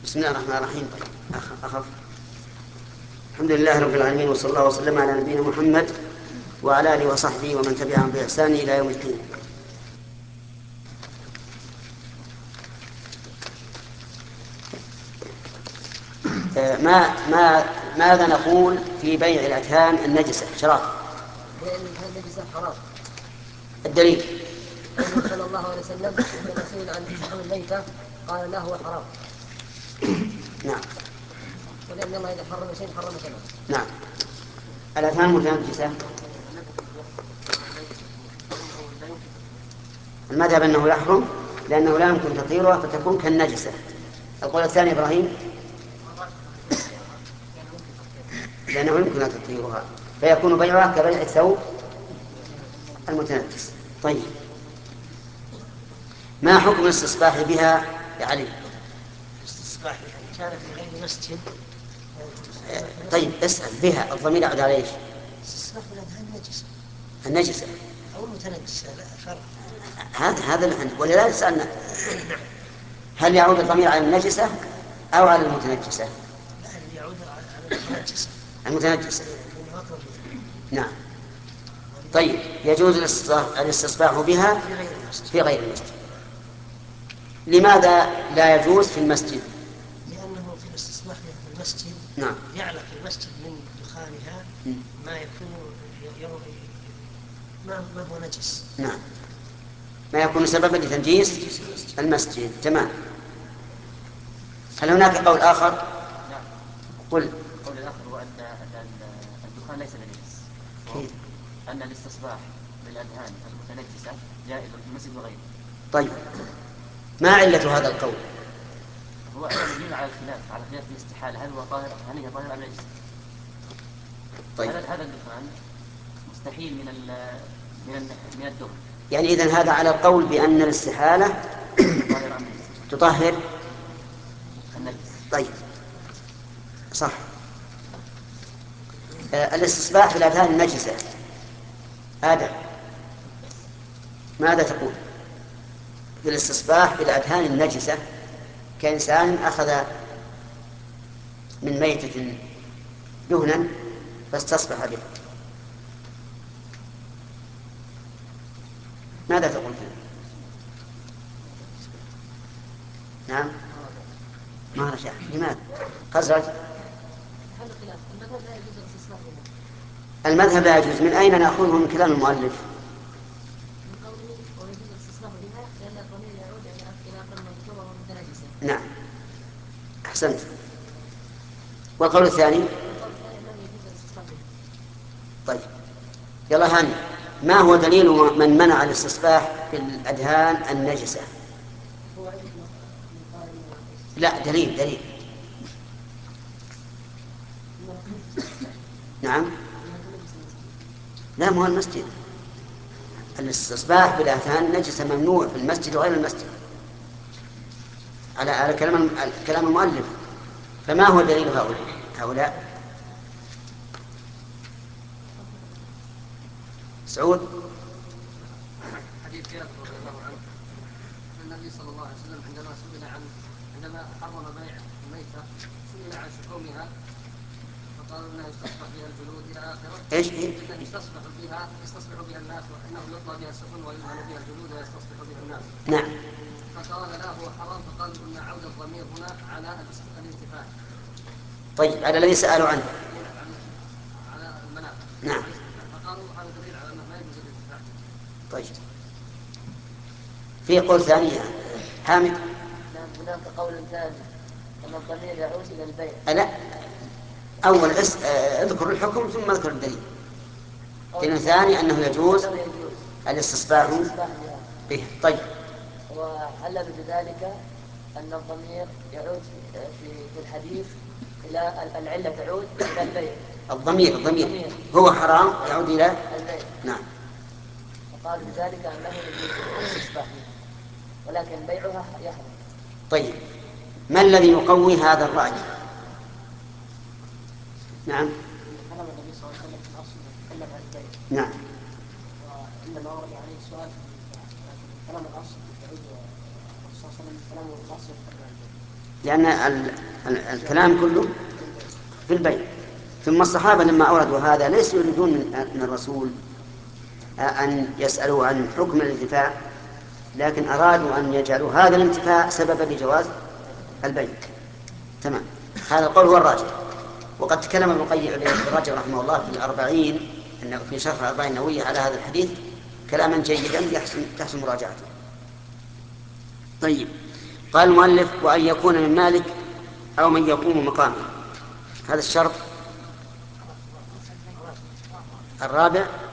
بسم الله الرحمن الرحيم. أخف. الحمد لله رب العالمين، وصلى الله وسلم على نبينا محمد وعلى آله وصحبه ومن تبعهم بإحسان إلى يوم الدين. ماذا نقول في بيع الأدهان النجسة؟ شراب. بيع الأدهان النجسة حرام. الدليل قوله صلى الله عليه وسلم: عندما سئل عن لحم الميتة قال لا، هو حرام. نعم. ولأن الله إذا حرم شيء حرم ثمنه. نعم. الأدهان متنجسة. المذهب أنه يحرم لأنه لا يمكن تطهيرها فتكون كالنجسة. القول الثاني إبراهيم لأنه يمكن تطهيرها فيكون بيعها كبيع الثوب المتنجس. طيب، ما حكم الاستصباح بها يا علي؟ الاستصباح بها كان في غير مسجد. طيب اسأل بها، الضمير يعود على ايش؟ الاستصباح بالأدهان النجسة. النجسة أو المتنجسة، لا فرق. هذا ولذلك سألنا هل يعود الضمير على النجسة أو على المتنجسة؟ لا، يعود على المتنجسة. المتنجسة. لأنه أقرب منه. نعم. طيب، يجوز الاستصباح بها في غير المسجد. في غير المسجد. لماذا لا يجوز في المسجد؟ لأنه في الاستصباح بها في المسجد نعم. يعلق المسجد من دخانها ما يكون ما هو نجس. نعم، ما يكون سببا لتنجيس المسجد. تمام. هل هناك قول آخر؟ نعم. قل. القول الآخر هو أن الدخان ليس بنجس. كيف؟ أن الاستصباح بالأدهان المتنجسة جائز في المسجد وغيره. طيب، ما علة هذا القول؟ هو أيضا يدل على الخلاف، على خلاف الاستحالة، هل هو طاهر، هل هي طاهرة أم نجسة؟ طيب. هذا الدخان مستحيل من الدهن. يعني إذن هذا على القول بأن الاستحالة طاهرة أم نجسة؟ تطهر النجس. طيب، صح. الاستصباح بالأدهان النجسة، آدم ماذا تقول في الاستصباح بالأدهان النجسة؟ كإنسان أخذ من ميتة دهنا فاستصبح به، ماذا تقول فيه؟ نعم، ما رجع. لماذا؟ خزرج. هذا خلاف. المذهب لا يجوز الاستصباح بها. المذهب لا يجوز. من أين نأخذه؟ من كلام المؤلف. من قوله ويجوز الاستصباح بها لأن الضمير يعود إلى أقل مذكور وهو المتنجسة. نعم، أحسنت. والقول الثاني؟ والقول الثاني أنه يجوز الاستصباح بها. طيب، يلا هاني، ما هو دليل من منع الاستصباح بالأدهان النجسة؟ هو عندنا قال لا، دليل. نعم. لا، مو المسجد. الاستصباح بالأدهان النجسة ممنوع في المسجد وغير المسجد على كلام المؤلف. فما هو دليل هؤلاء؟ سعود. حديث جابر رضي الله عنه أن النبي صلى الله عليه وسلم عندما حرم بيع الميتة سئل عن شحومها فقالوا انها يستصبح بها الجلود الى اخره. ايش؟ انه يستصبح بها الناس، وانه يطلى بها السفن ويدهن بها الجلود ويستصبح بها الناس. نعم. فقال لا، هو حرام. فقالوا ان عود الضمير هنا على الانتفاع. طيب، على الذي سألوا عنه. على المنافع. نعم. فقالوا هذا دليل على انه لا يجوز الانتفاع. طيب، في قول ثاني حامد. نعم، هناك قول ثاني أن الضمير يعود إلى البيع. لا، أول اذكر الحكم ثم اذكر الدليل. دليل ثاني أنه يجوز الاستصباح به. طيب. وعلل بذلك أن الضمير يعود في الحديث إلى العلة، تعود إلى البيع. الضمير هو حرام يعود إلى البيع. نعم. فقال بذلك أنه يجوز الاستصباح بها ولكن بيعها يحرم. طيب، ما الذي يقوي هذا الرأي؟ نعم. كلام النبي صلى الله عليه وسلم في الأصل يتكلم عن البيع. نعم. وإنما ورد عليه السؤال في كلام الأصل يعود الرسول صلى الله عليه وسلم كلامه في الأصل يتكلم عن البيع. لأن الكلام كله في البيع. ثم الصحابة لما أوردوا هذا ليسوا يريدون من الرسول أن يسألوا عن حكم الانتفاع، لكن أرادوا أن يجعلوا هذا الانتفاع سببا لجواز البيع. تمام. هذا القول هو الراجح. وقد تكلم ابن القيم رحمه الله في الأربعين في شرح الأربعين النووية على هذا الحديث كلاما جيدا يحسن مراجعته. طيب. قال المؤلف: وأن يكون من مالك أو من يقوم مقامه. هذا الشرط الرابع.